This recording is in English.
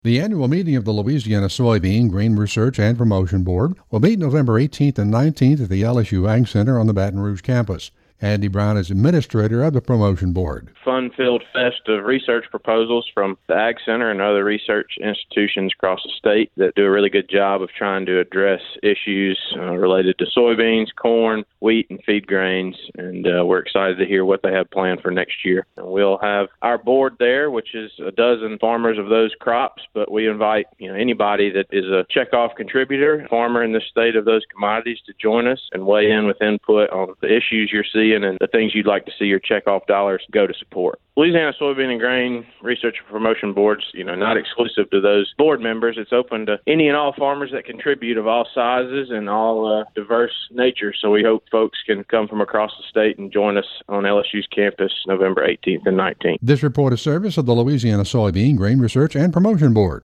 The annual meeting of the Louisiana Soybean Grain Research and Promotion Board will meet November 18th and 19th at the LSU Ag Center on the Baton Rouge campus. Andy Brown is administrator of the promotion board. Fun-filled fest of research proposals from the Ag Center and other research institutions across the state that do a really good job of trying to address issues related to soybeans, corn, wheat, and feed grains. And we're excited to hear what they have planned for next year. And we'll have our board there, which is a dozen farmers of those crops, but we invite anybody that is a checkoff contributor, farmer in the state of those commodities, to join us and weigh in with input on the issues you're seeing and the things you'd like to see your checkoff dollars go to support. Louisiana Soybean and Grain Research and Promotion Boards, not exclusive to those board members. It's open to any and all farmers that contribute of all sizes and all diverse nature. So we hope folks can come from across the state and join us on LSU's campus November 18th and 19th. This report is service of the Louisiana Soybean Grain Research and Promotion Board.